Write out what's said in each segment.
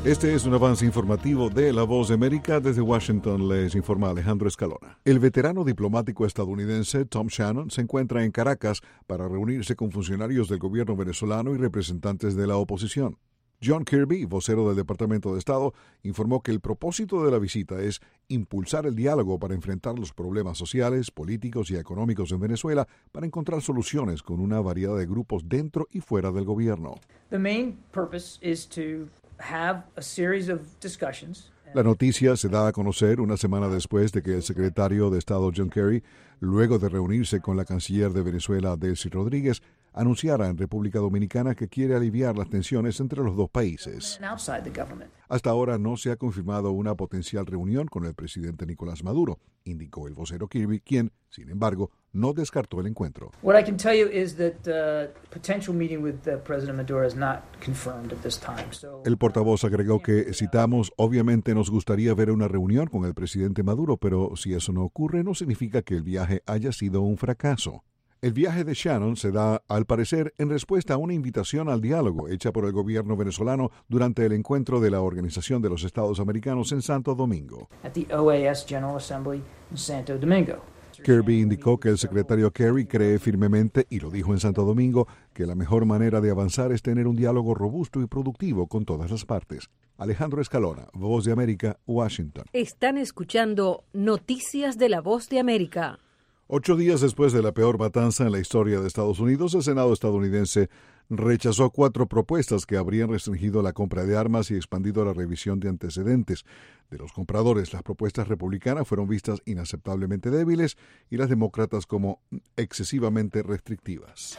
Este es un avance informativo de La Voz de América. Desde Washington les informa Alejandro Escalona. El veterano diplomático estadounidense Tom Shannon se encuentra en Caracas para reunirse con funcionarios del gobierno venezolano y representantes de la oposición. John Kirby, vocero del Departamento de Estado, informó que el propósito de la visita es impulsar el diálogo para enfrentar los problemas sociales, políticos y económicos en Venezuela para encontrar soluciones con una variedad de grupos dentro y fuera del gobierno. The main purpose is to have a series of discussions. La noticia se da a conocer una semana después de que el secretario de Estado John Kerry, luego de reunirse con la canciller de Venezuela Delcy Rodríguez, anunciara en República Dominicana que quiere aliviar las tensiones entre los dos países. Hasta ahora no se ha confirmado una potencial reunión con el presidente Nicolás Maduro, indicó el vocero Kirby, quien, sin embargo, no descartó el encuentro. What I can tell you is that potential meeting with President Maduro is not confirmed at this time. El portavoz agregó que, citamos, obviamente nos gustaría ver una reunión con el presidente Maduro, pero si eso no ocurre, no significa que el viaje haya sido un fracaso. El viaje de Shannon se da, al parecer, en respuesta a una invitación al diálogo hecha por el gobierno venezolano durante el encuentro de la Organización de los Estados Americanos en Santo Domingo. At the OAS General Assembly in Santo Domingo. Kirby indicó que el secretario Kerry cree firmemente, y lo dijo en Santo Domingo, que la mejor manera de avanzar es tener un diálogo robusto y productivo con todas las partes. Alejandro Escalona, Voz de América, Washington. Están escuchando Noticias de la Voz de América. 8 días después de la peor matanza en la historia de Estados Unidos, el Senado estadounidense rechazó 4 propuestas que habrían restringido la compra de armas y expandido la revisión de antecedentes de los compradores. Las propuestas republicanas fueron vistas inaceptablemente débiles y las demócratas como excesivamente restrictivas.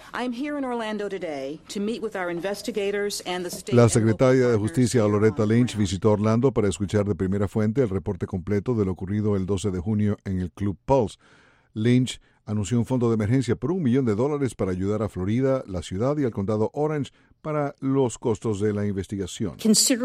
La secretaria de Justicia, Loretta Lynch, visitó Orlando para escuchar de primera fuente el reporte completo de lo ocurrido el 12 de junio en el Club Pulse. Lynch anunció un fondo de emergencia por $1 millón para ayudar a Florida, la ciudad y al condado Orange para los costos de la investigación.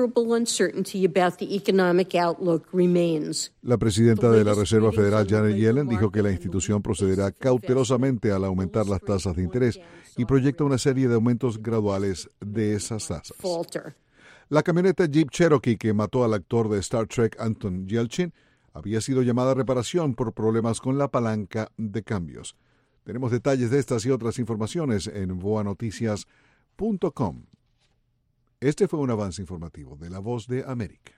La presidenta de la Reserva Federal, Janet Yellen, dijo que la institución procederá cautelosamente al aumentar las tasas de interés y proyecta una serie de aumentos graduales de esas tasas. La camioneta Jeep Cherokee que mató al actor de Star Trek Anton Yelchin había sido llamada a reparación por problemas con la palanca de cambios. Tenemos detalles de estas y otras informaciones en voanoticias.com. Este fue un avance informativo de La Voz de América.